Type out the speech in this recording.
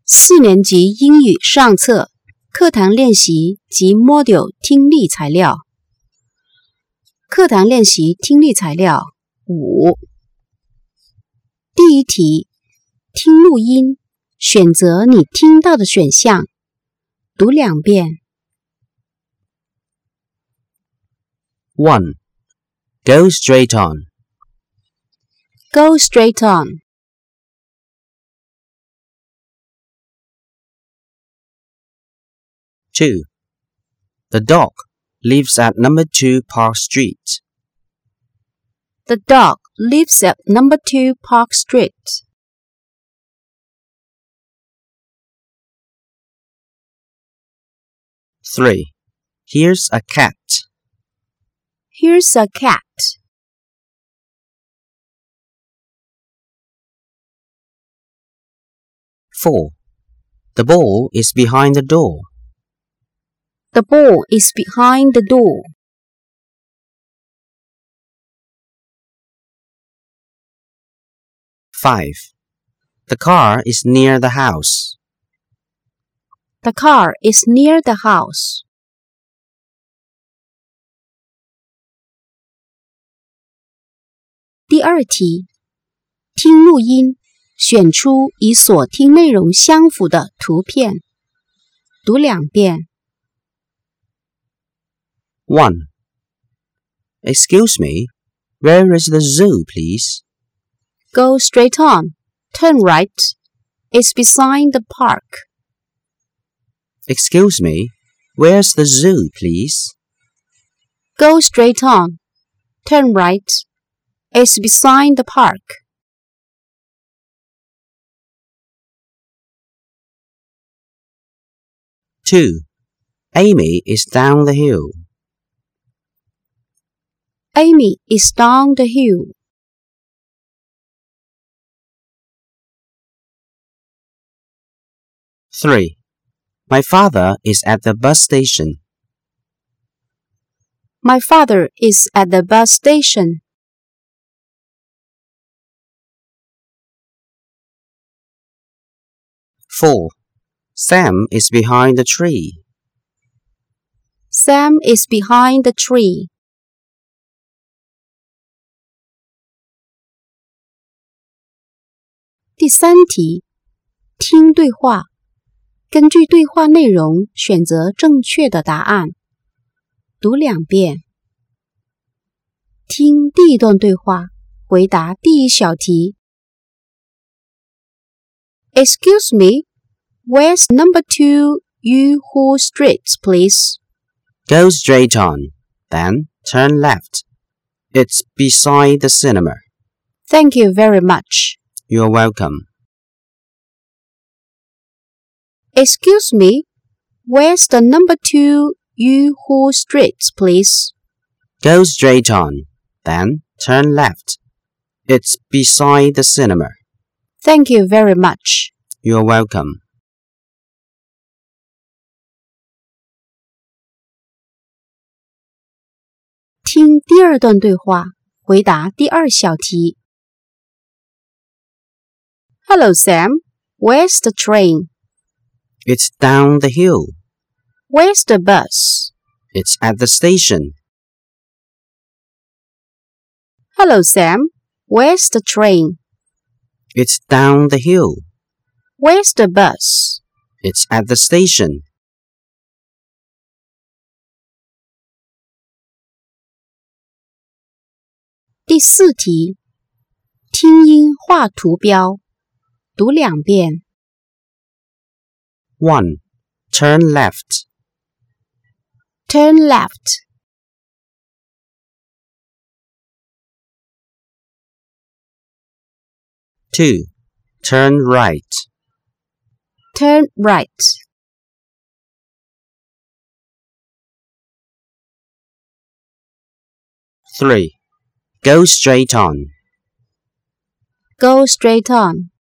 4年级英语上册课堂练习及 Module 听力材料。课堂练习听力材料5。第一题，听录音，选择你听到的选项，读2遍。 1. Go straight on. Go straight on. 2. The dog lives at number 2 Park Street. The dog lives at number 2 Park Street. 3. Here's a cat. Here's a cat. 4. The ball is behind the door. The ball is behind the door. 5. The car is near the house. The car is near the house. 第二题，听录音，选出与所听内容相符的图片，读2遍。 1. Excuse me, where is the zoo, please? Go straight on. Turn right. It's beside the park. Excuse me, where's the zoo, please? Go straight on. Turn right. It's beside the park. 2. Amy is down the hill. Amy is down the hill. 3. My father is at the bus station. My father is at the bus station. 4. Sam is behind the tree. Sam is behind the tree. 第三题，听对话，根据对话内容选择正确的答案，读2遍。听第一段对话，回答第一小题。Excuse me, where's number 2 Yuhu Street, please? Go straight on, then turn left. It's beside the cinema. Thank you very much. You're welcome. Excuse me, where's the number 2 Yuhu Street, please? Go straight on, then turn left. It's beside the cinema. Thank you very much. You're welcome. 听第二段对话，回答第2小题。Hello, Sam. Where's the train? It's down the hill. Where's the bus? It's at the station. Hello, Sam. Where's the train? It's down the hill. Where's the bus? It's at the station. 第4题，听音画图标，读2遍。 1. Turn left. Turn left. 2. Turn right. Turn right. 3. Go straight on. Go straight on.